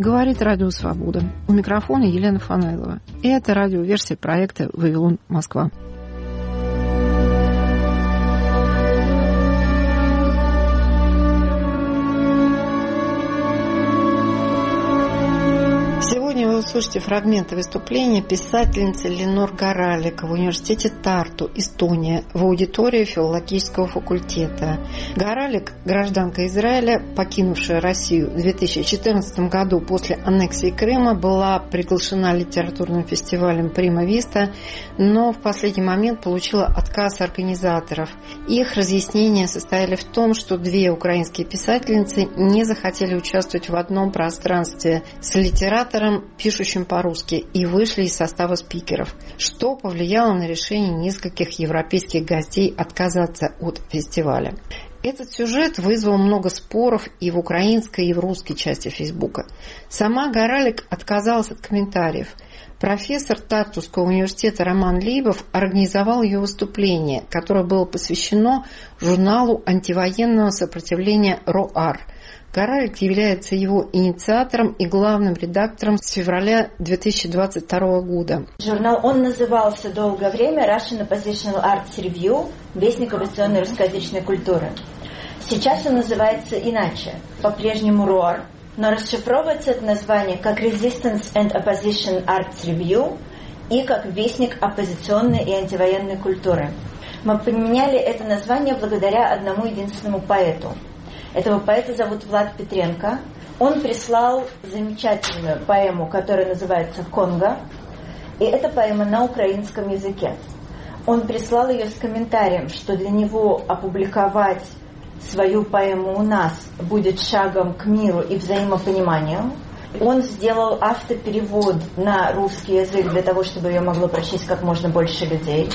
Говорит Радио Свобода. У микрофона Елена Фанайлова. И это радиоверсия проекта «Вавилон, Москва». Сегодня вы услышите фрагменты выступления писательницы Ленор Горалик в университете Тарту, Эстония, в аудитории филологического факультета. Горалик, гражданка Израиля, покинувшая Россию в 2014 году после аннексии Крыма, была приглашена литературным фестивалем «Прима Виста», но в последний момент получила отказ организаторов. Их разъяснения состояли в том, что две украинские писательницы не захотели участвовать в одном пространстве с литератором, пишущим по-русски, и вышли из состава спикеров, что повлияло на решение нескольких европейских гостей отказаться от фестиваля. Этот сюжет вызвал много споров и в украинской, и в русской части Фейсбука. Сама Горалик отказалась от комментариев. Профессор Тартуского университета Роман Лейбов организовал ее выступление, которое было посвящено журналу антивоенного сопротивления «РОАР». Горалик является его инициатором и главным редактором с февраля 2022 года. Журнал, он назывался долгое время Russian Oppositional Arts Review, вестник оппозиционной русскоязычной культуры. Сейчас он называется иначе, по-прежнему ROAR, но расшифровывается это название как Resistance and Opposition Arts Review и как вестник оппозиционной и антивоенной культуры. Мы поменяли это название благодаря одному единственному поэту. Этого поэта зовут Влад Петренко. Он прислал замечательную поэму, которая называется «Конго». И это поэма на украинском языке. Он прислал ее с комментарием, что для него опубликовать свою поэму у нас будет шагом к миру и взаимопониманию. Он сделал автоперевод на русский язык для того, чтобы ее могло прочесть как можно больше людей.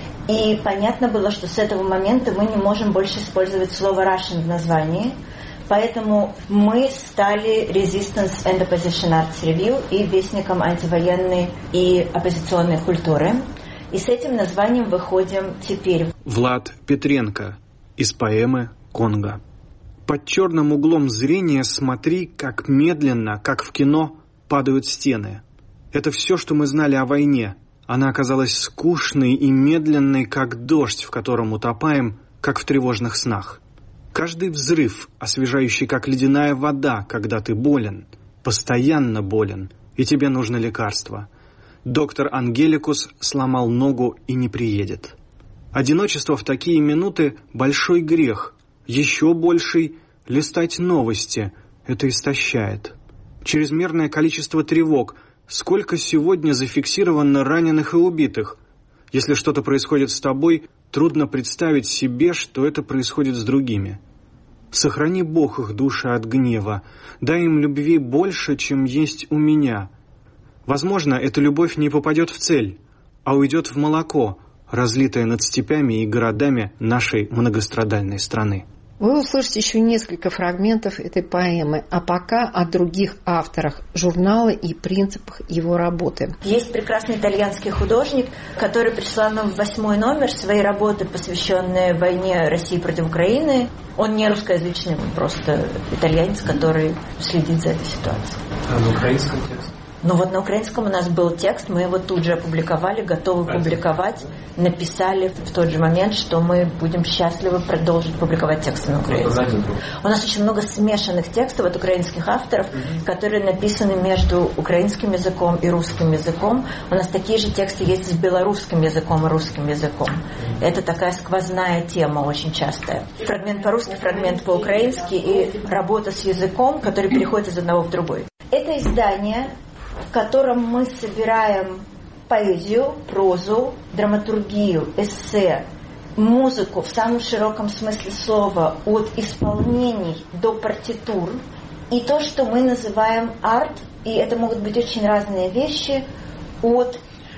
И понятно было, что с этого момента мы не можем больше использовать слово Russian в названии. Поэтому мы стали Resistance and Opposition Arts Review и вестником антивоенной и оппозиционной культуры. И с этим названием выходим теперь. Влад Петренко из поэмы «Конго». Под черным углом зрения смотри, как медленно, как в кино, падают стены. Это все, что мы знали о войне. Она оказалась скучной и медленной, как дождь, в котором утопаем, как в тревожных снах. Каждый взрыв, освежающий, как ледяная вода, когда ты болен, постоянно болен, и тебе нужно лекарство. Доктор Ангеликус сломал ногу и не приедет. Одиночество в такие минуты – большой грех. Еще больший – листать новости. Это истощает. Чрезмерное количество тревог – сколько сегодня зафиксировано раненых и убитых? Если что-то происходит с тобой, трудно представить себе, что это происходит с другими. Сохрани, Бог, их души от гнева. Дай им любви больше, чем есть у меня. Возможно, эта любовь не попадет в цель, а уйдет в молоко, разлитое над степями и городами нашей многострадальной страны. Вы услышите еще несколько фрагментов этой поэмы, а пока о других авторах журнала и принципах его работы. Есть прекрасный итальянский художник, который прислал нам в 8-й номер своей работы, посвященной войне России против Украины. Он не русскоязычный, он просто итальянец, который следит за этой ситуацией. А на украинском тексте? Ну вот на украинском у нас был текст, мы его тут же опубликовали, готовы публиковать, написали в тот же момент, что мы будем счастливы продолжить публиковать тексты на украинском. У нас очень много смешанных текстов от украинских авторов, которые написаны между украинским языком и русским языком. У нас такие же тексты есть с белорусским языком и русским языком. Это такая сквозная тема очень частая. Фрагмент по-русски, фрагмент по-украински и работа с языком, который переходит из одного в другой. Это издание, в котором мы собираем поэзию, прозу, драматургию, эссе, музыку в самом широком смысле слова, от исполнений до партитур, и то, что мы называем арт, и это могут быть очень разные вещи, от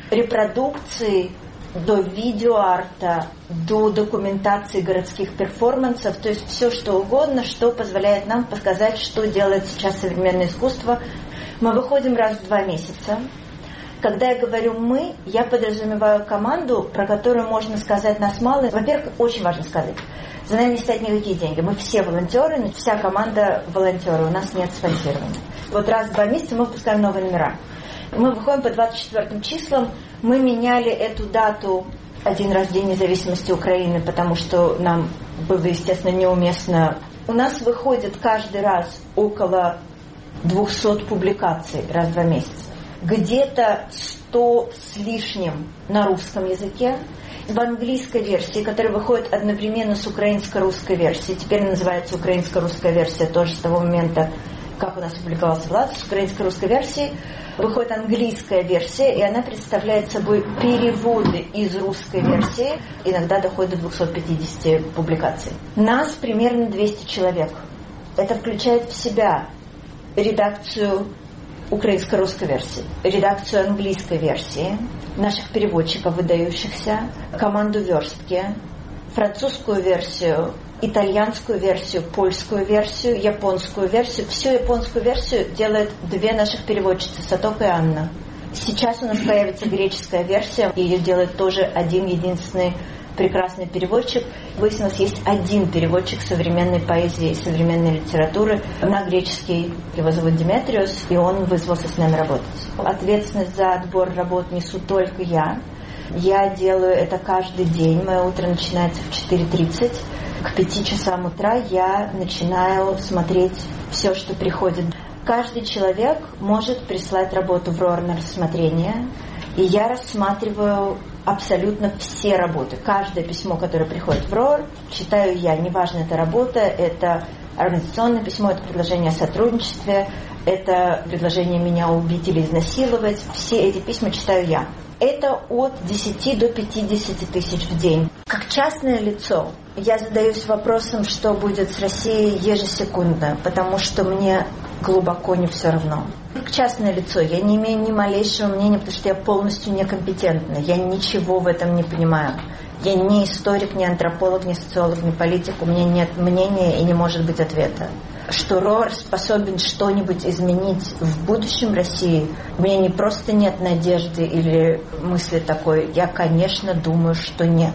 репродукции до видеоарта, до документации городских перформансов, то есть все что угодно, что позволяет нам показать, что делает сейчас современное искусство. Мы выходим раз в 2 месяца. Когда я говорю «мы», я подразумеваю команду, про которую можно сказать нас мало. Во-первых, очень важно сказать, за нами не стоят никакие деньги. Мы все волонтеры, вся команда волонтеры, у нас нет спонсирования. Вот раз в 2 месяца мы выпускаем новые номера. Мы выходим по 24 числам. Мы меняли эту дату один раз в День независимости Украины, потому что нам было, естественно, неуместно. У нас выходит каждый раз около 200 публикаций раз в 2 месяца. Где-то 100 с лишним на русском языке. В английской версии, которая выходит одновременно с украинско-русской версией. Теперь называется украинско-русская версия тоже с того момента, как у нас опубликовался Влад. С украинско-русской версии выходит английская версия, и она представляет собой переводы из русской версии. Иногда доходит до 250 публикаций. Нас примерно 200 человек. Это включает в себя редакцию украинско-русской версии, редакцию английской версии, наших переводчиков выдающихся, команду верстки, французскую версию, итальянскую версию, польскую версию, японскую версию. Всю японскую версию делают 2 наших переводчицы, Сатока и Анна. Сейчас у нас появится греческая версия, ее делает тоже один единственный прекрасный переводчик. Выяснилось, есть один переводчик современной поэзии и современной литературы на греческий. Его зовут Диметриос, и он вызвался с нами работать. Ответственность за отбор работ несу только я. Я делаю это каждый день. Мое утро начинается в 4:30. К 5 часам утра я начинаю смотреть все, что приходит. Каждый человек может прислать работу в РОАР на рассмотрение, и я рассматриваю абсолютно все работы. Каждое письмо, которое приходит в РОАР, читаю я. Неважно, это работа, это организационное письмо, это предложение о сотрудничестве, это предложение меня убить или изнасиловать. Все эти письма читаю я. Это от 10 до 50 тысяч в день. Как частное лицо я задаюсь вопросом, что будет с Россией ежесекундно, потому что мне глубоко не все равно. Как частное лицо я не имею ни малейшего мнения, потому что я полностью некомпетентна. Я ничего в этом не понимаю. Я не историк, не антрополог, не социолог, не политик. У меня нет мнения и не может быть ответа. Что РОАР способен что-нибудь изменить в будущем России, у меня не просто нет надежды или мысли такой. Я, конечно, думаю, что нет.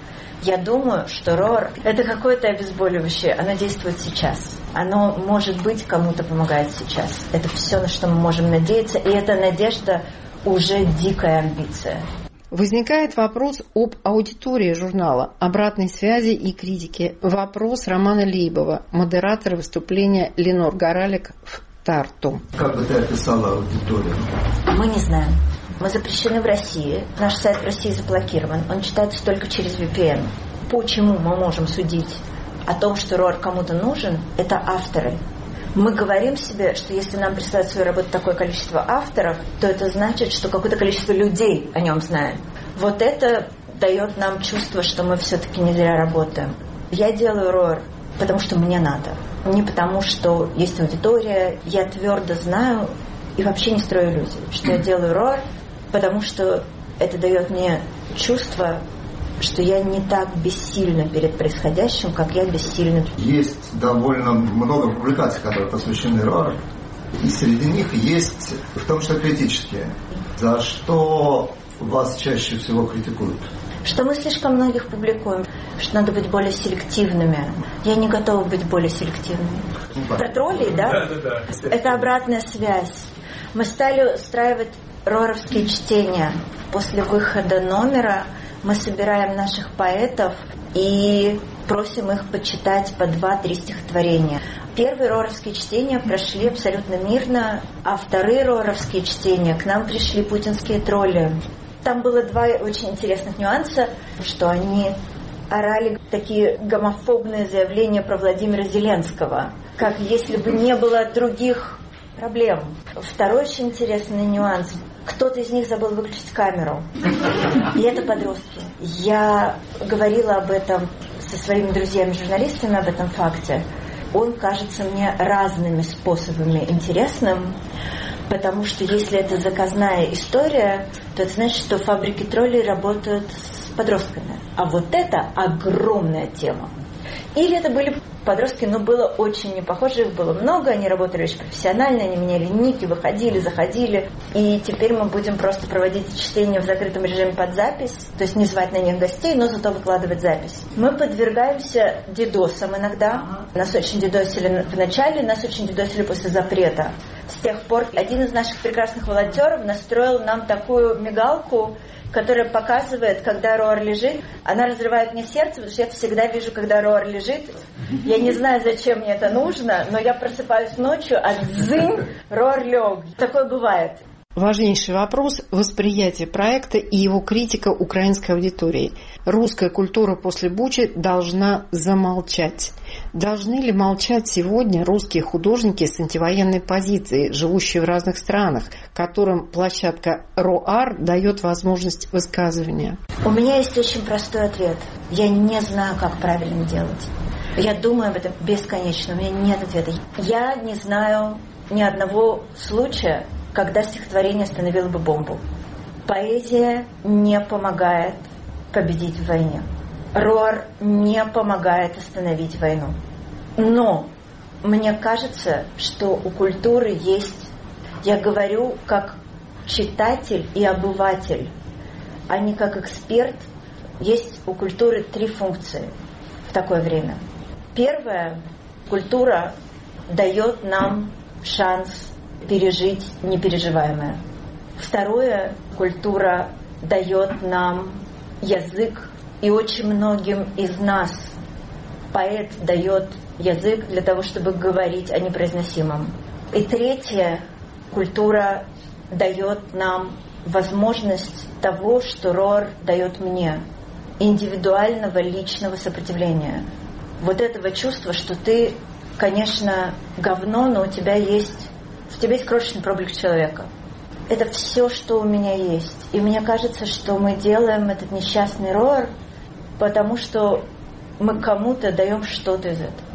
Я думаю, что РОАР – это какое-то обезболивающее. Оно действует сейчас. Оно, может быть, кому-то помогает сейчас. Это все, на что мы можем надеяться. И эта надежда уже дикая амбиция. Возникает вопрос об аудитории журнала, обратной связи и критике. Вопрос Романа Лейбова, модератора выступления Ленор Горалик в Тарту. Как бы ты описала аудиторию? Мы не знаем. Мы запрещены в России. Наш сайт в России заблокирован. Он читается только через VPN. Почему мы можем судить о том, что РОАР кому-то нужен? Это авторы. Мы говорим себе, что если нам присылают свою работу такое количество авторов, то это значит, что какое-то количество людей о нем знает. Вот это дает нам чувство, что мы все-таки не зря работаем. Я делаю РОАР, потому что мне надо. Не потому, что есть аудитория. Я твердо знаю и вообще не строю иллюзий, что я делаю РОАР, потому что это дает мне чувство, что я не так бессильна перед происходящим, как я бессильна. Есть довольно много публикаций, которые посвящены РОАР, и среди них есть в том числе критические. За что вас чаще всего критикуют? Что мы слишком многих публикуем, что надо быть более селективными. Я не готова быть более селективной. Про троллей, да? Это обратная связь. Мы стали устраивать роаровские чтения. После выхода номера мы собираем наших поэтов и просим их почитать по 2-3 стихотворения. Первые роаровские чтения прошли абсолютно мирно, а вторые роаровские чтения к нам пришли путинские тролли. Там было 2 очень интересных нюанса, что они орали такие гомофобные заявления про Владимира Зеленского, как если бы не было других проблем. Второй очень интересный нюанс. Кто-то из них забыл выключить камеру. И это подростки. Я говорила об этом со своими друзьями-журналистами, об этом факте. Он кажется мне разными способами интересным, потому что если это заказная история, то это значит, что фабрики троллей работают с подростками. А вот это огромная тема. Или это были подростки, но было очень не похоже, их было много, они работали очень профессионально, они меняли ники, выходили, заходили. И теперь мы будем просто проводить чтение в закрытом режиме под запись, то есть не звать на них гостей, но зато выкладывать запись. Мы подвергаемся дидосам иногда. Нас очень дидосили в начале, нас очень дидосили после запрета. С тех пор один из наших прекрасных волонтеров настроил нам такую мигалку, которая показывает, когда Роар лежит. Она разрывает мне сердце, потому что я всегда вижу, когда Роар лежит. Я не знаю, зачем мне это нужно, но я просыпаюсь ночью, а дзынь, Роар лег. Такое бывает. Важнейший вопрос – восприятие проекта и его критика украинской аудитории. Русская культура после Бучи должна замолчать. Должны ли молчать сегодня русские художники с антивоенной позицией, живущие в разных странах, которым площадка РОАР дает возможность высказывания? У меня есть очень простой ответ. Я не знаю, как правильно делать. Я думаю об этом бесконечно, у меня нет ответа. Я не знаю ни одного случая, когда стихотворение остановило бы бомбу. Поэзия не помогает победить в войне. РОАР не помогает остановить войну. Но мне кажется, что у культуры есть, я говорю как читатель и обыватель, а не как эксперт, есть у культуры 3 функции в такое время. Первая, культура дает нам шанс пережить непереживаемое. Второе, культура дает нам язык, и очень многим из нас поэт дает язык для того, чтобы говорить о непроизносимом. И третье, культура дает нам возможность того, что РОАР дает мне, индивидуального личного сопротивления. Вот этого чувства, что ты, конечно, говно, но у тебя есть крошечный проблеск человека. Это все, что у меня есть. И мне кажется, что мы делаем этот несчастный РОАР, потому что мы кому-то даем что-то из этого.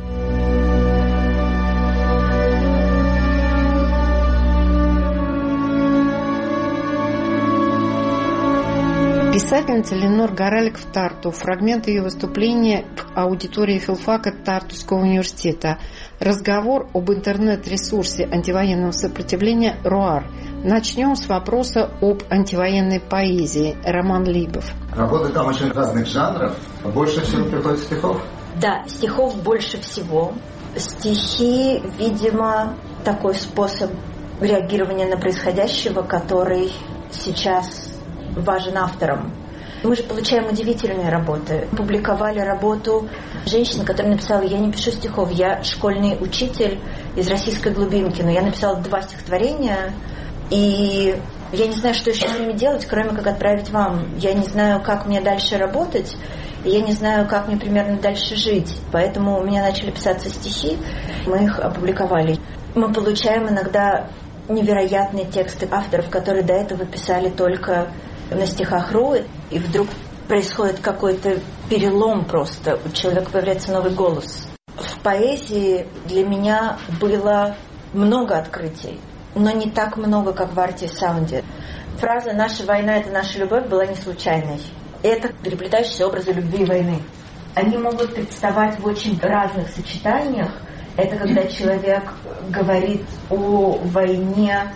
Писательница Ленор Горалик в Тарту. Фрагмент ее выступления в аудитории филфака Тартуского университета. Разговор об интернет-ресурсе антивоенного сопротивления РОАР. Начнем с вопроса об антивоенной поэзии. Роман Либов. Работы там очень разных жанров. Больше всего приходит стихов? Да, стихов больше всего. Стихи, видимо, такой способ реагирования на происходящего, который сейчас важен авторам. Мы же получаем удивительные работы. Публиковали работу женщины, которая написала: «Я не пишу стихов, я школьный учитель из российской глубинки, но я написала 2 стихотворения, и я не знаю, что еще с ними делать, кроме как отправить вам. Я не знаю, как мне дальше работать, и я не знаю, как мне примерно дальше жить. Поэтому у меня начали писаться стихи, мы их опубликовали». Мы получаем иногда невероятные тексты авторов, которые до этого писали только на стихах.ру, и вдруг происходит какой-то перелом просто, у человека появляется новый голос. В поэзии для меня было много открытий, но не так много, как в арте и саунде. Фраза «наша война – это наша любовь» была не случайной. Это переплетающиеся образы любви и войны. Они могут представать в очень разных сочетаниях. Это когда человек говорит о войне,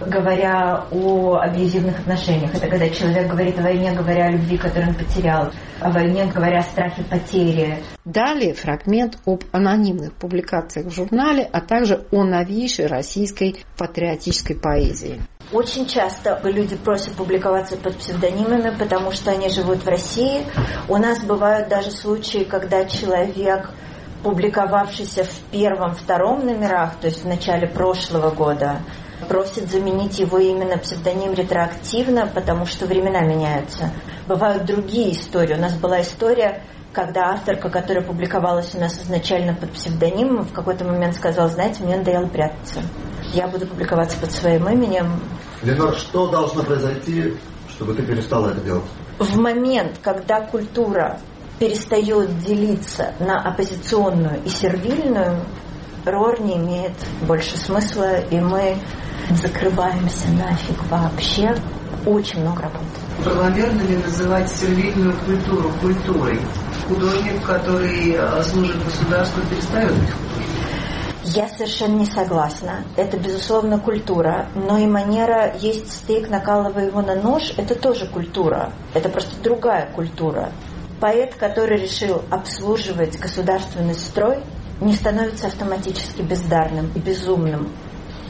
говоря о абьюзивных отношениях. Это когда человек говорит о войне, говоря о любви, которую он потерял. О войне, говоря о страхе потери. Далее фрагмент об анонимных публикациях в журнале, а также о новейшей российской патриотической поэзии. Очень часто люди просят публиковаться под псевдонимами, потому что они живут в России. У нас бывают даже случаи, когда человек, публиковавшийся в 1-2 номерах, то есть в начале прошлого года, просит заменить его имя на псевдоним ретроактивно, потому что времена меняются. Бывают другие истории. У нас была история, когда авторка, которая публиковалась у нас изначально под псевдонимом, в какой-то момент сказала: знаете, мне надоело прятаться. Я буду публиковаться под своим именем. Ленор, что должно произойти, чтобы ты перестала это делать? В момент, когда культура перестает делиться на оппозиционную и сервильную, РОАР не имеет больше смысла, и мы закрываемся нафиг вообще. Очень много работы. Правомерно ли называть сервильную культуру культурой? Художник, который служит государству, перестает быть художником? Я совершенно не согласна. Это, безусловно, культура. Но и манера есть стейк, накалывая его на нож, это тоже культура. Это просто другая культура. Поэт, который решил обслуживать государственный строй, не становится автоматически бездарным и безумным.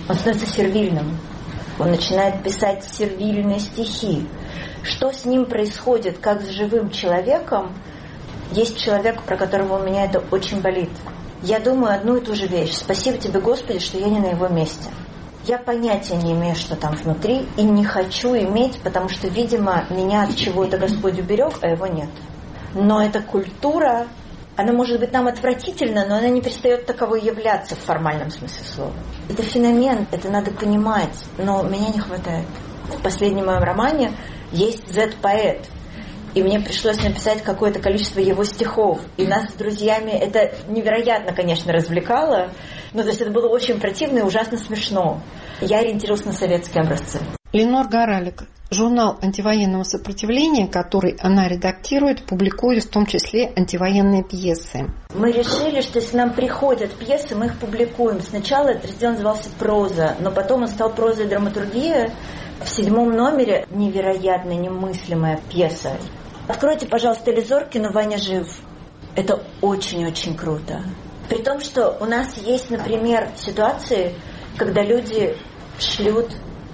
Он становится сервильным. Он начинает писать сервильные стихи. Что с ним происходит, как с живым человеком? Есть человек, про которого у меня это очень болит. Я думаю одну и ту же вещь. Спасибо тебе, Господи, что я не на его месте. Я понятия не имею, что там внутри, и не хочу иметь, потому что, видимо, меня от чего-то Господь уберег, а его нет. Но эта культура, она может быть нам отвратительна, но она не перестает таковой являться в формальном смысле слова. Это феномен, это надо понимать, но меня не хватает. В последнем моем романе есть Z-поэт, и мне пришлось написать какое-то количество его стихов. И нас с друзьями это невероятно, конечно, развлекало. Но то есть это было очень противно и ужасно смешно. Я ориентировалась на советские образцы. Ленор Горалик. Журнал антивоенного сопротивления, который она редактирует, публикует в том числе антивоенные пьесы. Мы решили, что если нам приходят пьесы, мы их публикуем. Сначала этот раздел назывался «Проза», но потом он стал «Проза и драматургия». В 7 номере невероятная, немыслимая пьеса. Откройте, пожалуйста, Лизоркину «Ваня жив». Это очень-очень круто. При том, что у нас есть, например, ситуации, когда люди шлют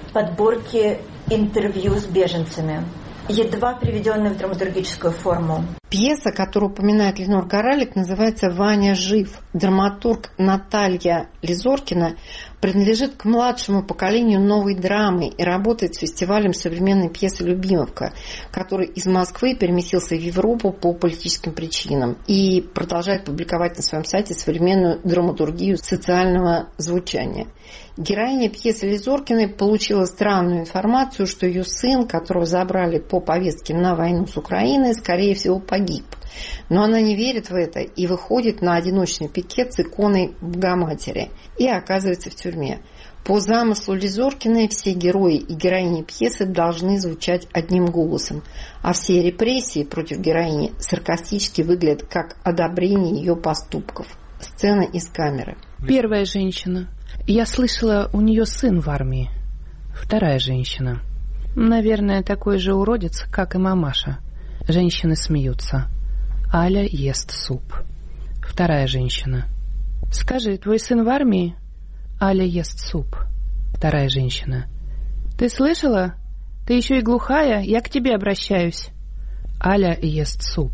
подборки интервью с беженцами, едва приведенные в драматургическую форму. Пьеса, которую упоминает Ленор Горалик, называется «Ваня жив». Драматург Наталья Лизоркина принадлежит к младшему поколению новой драмы и работает с фестивалем современной пьесы «Любимовка», который из Москвы переместился в Европу по политическим причинам и продолжает публиковать на своем сайте современную драматургию социального звучания. Героиня пьесы Лизоркиной получила странную информацию, что ее сын, которого забрали по повестке на войну с Украиной, скорее всего погиб. Но она не верит в это и выходит на одиночный пикет с иконой Богоматери и оказывается в тюрьме. По замыслу Лизоркиной все герои и героини пьесы должны звучать одним голосом, а все репрессии против героини саркастически выглядят как одобрение ее поступков. Сцена из камеры. Первая женщина. Я слышала, у нее сын в армии. Вторая женщина. Наверное, такой же уродец, как и мамаша. Женщины смеются. Аля ест суп. Вторая женщина. Скажи, твой сын в армии? Аля ест суп. Вторая женщина. Ты слышала? Ты еще и глухая, я к тебе обращаюсь. Аля ест суп.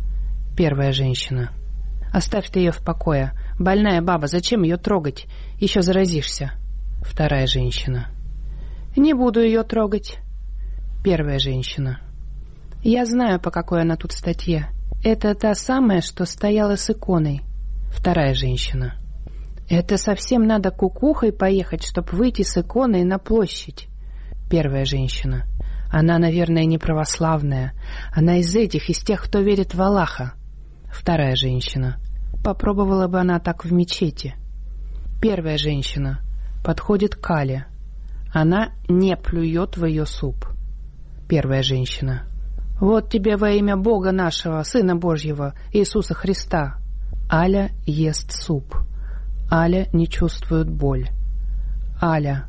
Первая женщина. Оставь ты ее в покое. Больная баба, зачем ее трогать? Еще заразишься. Вторая женщина. Не буду ее трогать. Первая женщина. Я знаю, по какой она тут статье. Это та самая, что стояла с иконой. Вторая женщина. Это совсем надо кукухой поехать, чтобы выйти с иконой на площадь. Первая женщина. Она, наверное, не православная. Она из тех, кто верит в Аллаха. Вторая женщина. Попробовала бы она так в мечети. Первая женщина. Подходит к Але. Она не плюет в ее суп. Первая женщина. Вот тебе во имя Бога нашего, Сына Божьего, Иисуса Христа. Аля ест суп. Аля не чувствует боль. Аля.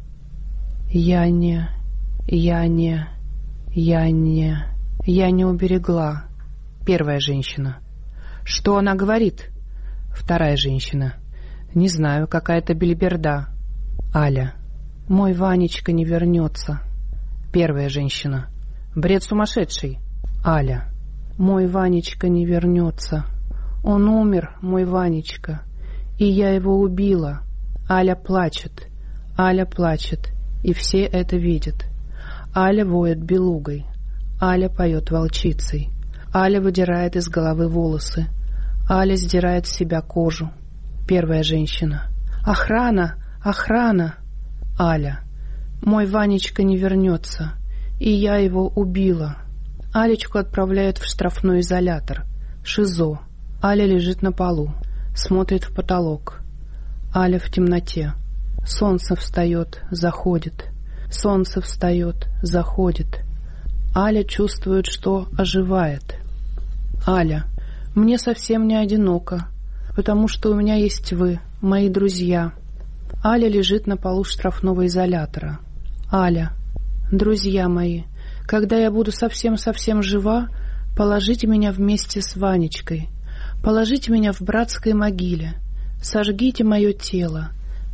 Я не уберегла. Первая женщина. Что она говорит? Вторая женщина. Не знаю, какая-то белиберда. Аля. Мой Ванечка не вернется. Первая женщина. Бред сумасшедший. Аля. Мой Ванечка не вернется. Он умер, мой Ванечка. И я его убила. Аля плачет. Аля плачет. И все это видят. Аля воет белугой. Аля поет волчицей. Аля выдирает из головы волосы. Аля сдирает с себя кожу. Первая женщина. Охрана! Охрана! Аля. Мой Ванечка не вернется. И я его убила. Алечку отправляют в штрафной изолятор. ШИЗО. Аля лежит на полу. Смотрит в потолок. Аля в темноте. Солнце встает, заходит. Солнце встает, заходит. Аля чувствует, что оживает. Аля. Мне совсем не одиноко, потому что у меня есть вы, мои друзья. Аля лежит на полу штрафного изолятора. Аля. Друзья мои, когда я буду совсем-совсем жива, положите меня вместе с Ванечкой. Положите меня в братской могиле. Сожгите мое тело.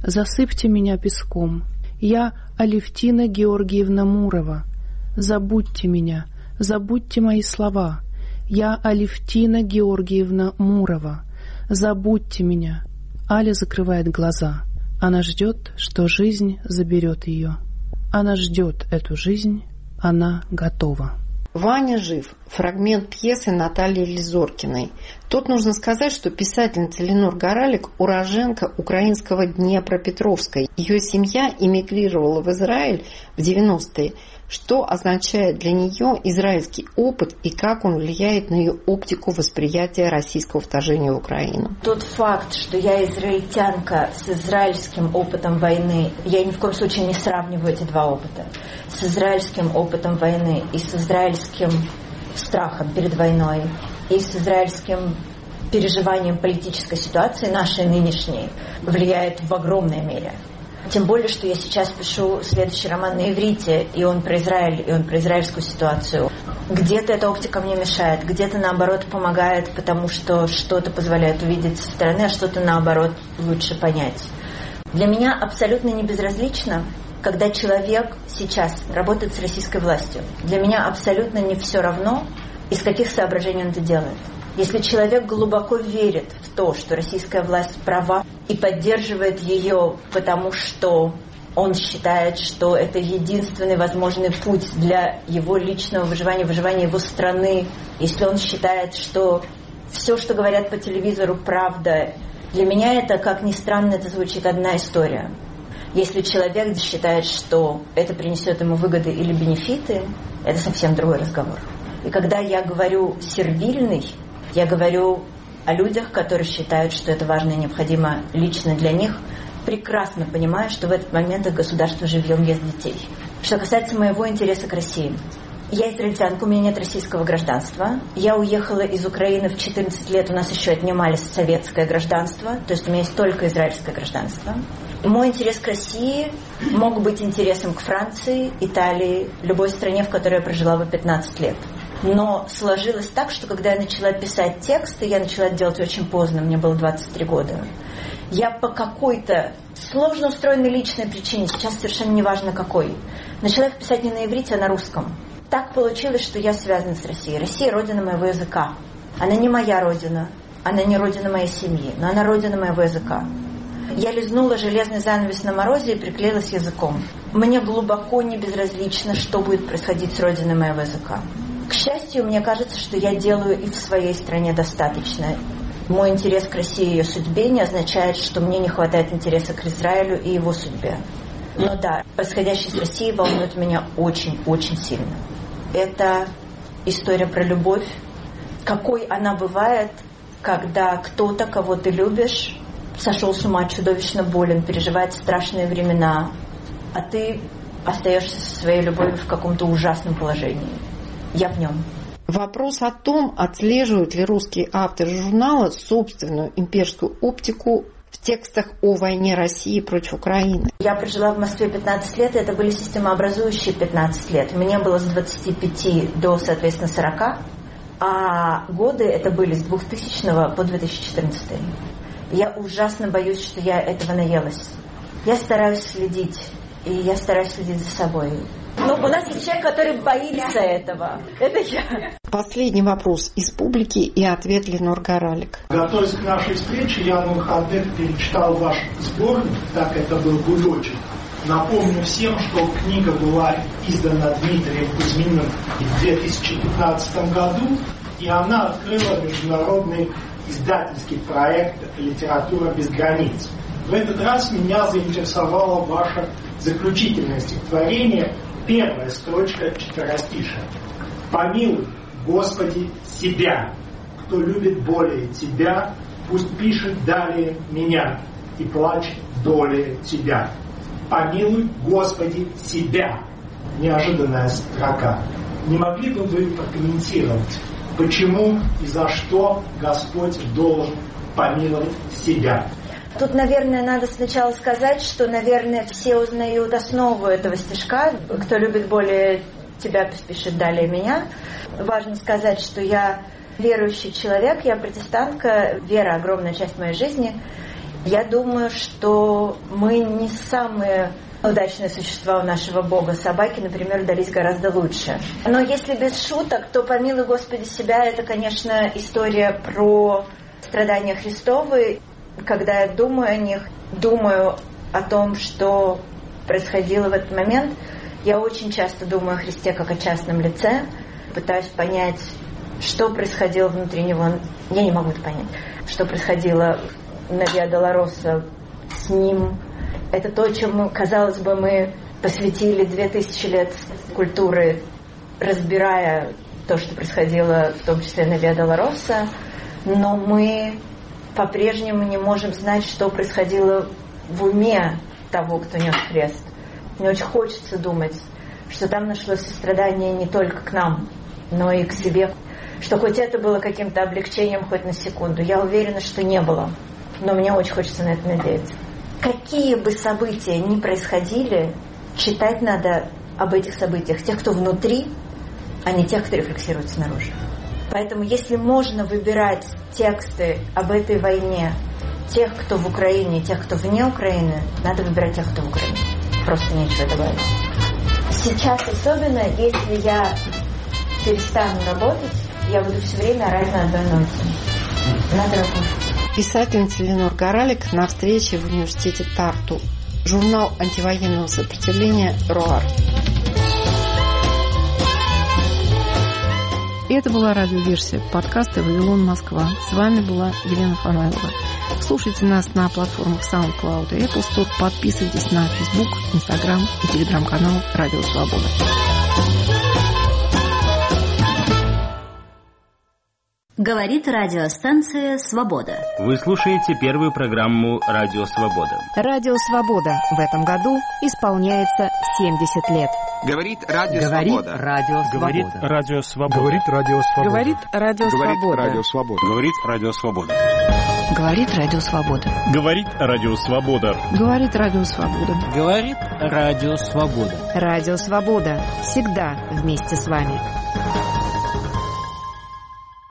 засыпьте меня песком. Я Алевтина Георгиевна Мурова. Забудьте меня, забудьте мои слова. Я Алевтина Георгиевна Мурова. Забудьте меня. Аля закрывает глаза. Она ждет, что жизнь заберет ее. Она ждет эту жизнь. Она готова. «Ваня жив» – фрагмент пьесы Натальи Лизоркиной. Тут нужно сказать, что писательница Ленор Горалик – уроженка украинского Днепропетровска. Ее семья эмигрировала в Израиль в 90-е, что означает для нее израильский опыт и как он влияет на ее оптику восприятия российского вторжения в Украину. Тот факт, что я израильтянка с израильским опытом войны, я ни в коем случае не сравниваю эти два опыта, с израильским опытом войны и с израильским страхом перед войной, и с израильским переживанием политической ситуации, нашей нынешней, влияет в огромной мере. Тем более, что я сейчас пишу следующий роман на иврите, и он про Израиль, и он про израильскую ситуацию. Где-то эта оптика мне мешает, где-то, наоборот, помогает, потому что что-то позволяет увидеть со стороны, а что-то, наоборот, лучше понять. Для меня абсолютно не безразлично, когда человек сейчас работает с российской властью. Для меня абсолютно не все равно, из каких соображений он это делает. Если человек глубоко верит в то, что российская власть права и поддерживает ее, потому что он считает, что это единственный возможный путь для его личного выживания, выживания его страны, если он считает, что все, что говорят по телевизору, правда, для меня это, как ни странно, это звучит одна история. Если человек считает, что это принесет ему выгоды или бенефиты, это совсем другой разговор. И когда я говорю «сервильный», я говорю о людях, которые считают, что это важно и необходимо лично для них, прекрасно понимая, что в этот момент их государство живьем ест детей. Что касается моего интереса к России. Я израильтянка, у меня нет российского гражданства. Я уехала из Украины в 14 лет, у нас еще отнимали советское гражданство, то есть у меня есть только израильское гражданство. Мой интерес к России мог быть интересом к Франции, Италии, любой стране, в которой я прожила бы 15 лет. Но сложилось так, что когда я начала писать тексты, я начала это делать очень поздно, мне было 23 года. Я по какой-то сложно устроенной личной причине, сейчас совершенно не важно какой, начала их писать не на иврите, а на русском. Так получилось, что я связана с Россией. Россия – родина моего языка. Она не моя родина, она не родина моей семьи, но она родина моего языка. Я лизнула железный занавес на морозе и приклеилась языком. Мне глубоко не безразлично, что будет происходить с родиной моего языка. К счастью, мне кажется, что я делаю и в своей стране достаточно. Мой интерес к России и ее судьбе не означает, что мне не хватает интереса к Израилю и его судьбе. Но да, происходящее с Россией волнует меня очень-очень сильно. Это история про любовь. Какой она бывает, когда кто-то, кого ты любишь, сошел с ума, чудовищно болен, переживает страшные времена, а ты остаешься со своей любовью в каком-то ужасном положении. Я в нем. Вопрос о том, отслеживают ли русские авторы журнала собственную имперскую оптику в текстах о войне России против Украины. Я прожила в Москве 15 лет, и это были системообразующие 15 лет. Мне было с 25 до, соответственно, 40, а годы это были с 2000 по 2014. Я ужасно боюсь, что я этого наелась. Я стараюсь следить, и я стараюсь следить за собой. Но у нас есть человек, который боится этого. Это я. Последний вопрос из публики и ответ Ленор Горалик. Готовясь к нашей встрече, я на выходных перечитал ваш сборник, так это был «Гудочек». Напомню всем, что книга была издана Дмитрием Кузьминым в 2015 году, и она открыла международный издательский проект «Литература без границ». В этот раз меня заинтересовало ваше заключительное стихотворение, первая строчка четверостишия. «Помилуй, Господи, себя, кто любит более Тебя, пусть пишет далее меня и плачет долее Тебя. Помилуй, Господи, себя». Неожиданная строка. Не могли бы вы прокомментировать, почему и за что Господь должен помиловать себя? Тут, наверное, надо сначала сказать, что, наверное, все узнают основу этого стишка. Кто любит более тебя, пусть пишет далее меня. Важно сказать, что я верующий человек, я протестантка, вера – огромная часть моей жизни. Я думаю, что мы не самые удачные существа у нашего Бога. Собаки, например, удались гораздо лучше. Но если без шуток, то «Помилуй, Господи, себя» — это, конечно, история про страдания Христовы. Когда я думаю о них, думаю о том, что происходило в этот момент, я очень часто думаю о Христе как о частном лице, пытаюсь понять, что происходило внутри него. Я не могу это понять. Что происходило на Виа Долороса с ним. Это то, чему, казалось бы, мы посвятили 2000 лет культуры, разбирая то, что происходило, в том числе на Виа Долороса, но мы по-прежнему не можем знать, что происходило в уме того, кто нес крест. Мне очень хочется думать, что там нашлось сострадание не только к нам, но и к себе. Что хоть это было каким-то облегчением хоть на секунду. Я уверена, что не было. Но мне очень хочется на это надеяться. Какие бы события ни происходили, читать надо об этих событиях тех, кто внутри, а не тех, кто рефлексирует снаружи. Поэтому если можно выбирать тексты об этой войне тех, кто в Украине, тех, кто вне Украины, надо выбирать тех, кто в Украине. Просто нечего добавить. Сейчас особенно, если я перестану работать, я буду все время орать на одной ноте. Надо работать. Писательница Ленор Горалик на встрече в университете Тарту. Журнал антивоенного сопротивления «Роар». И это была радиоверсия подкаста «Вавилон, Москва». С вами была Елена Фанайлова. Слушайте нас на платформах SoundCloud и Apple Store. Подписывайтесь на Facebook, Instagram и Telegram-канал «Радио Свобода». Говорит радиостанция «Свобода». Вы слушаете первую программу «Радио Свобода». «Радио Свобода» в этом году исполняется 70 лет. Говорит Радио Свобода. Говорит Радио Свобода. Говорит Радио Свобода. Говорит Радио Свобода. Говорит Радио Свобода. Говорит Радио Свобода. Говорит Радио Свобода. Говорит Радио Свобода. Говорит Радио Свобода. Радио Свобода. Всегда вместе с вами.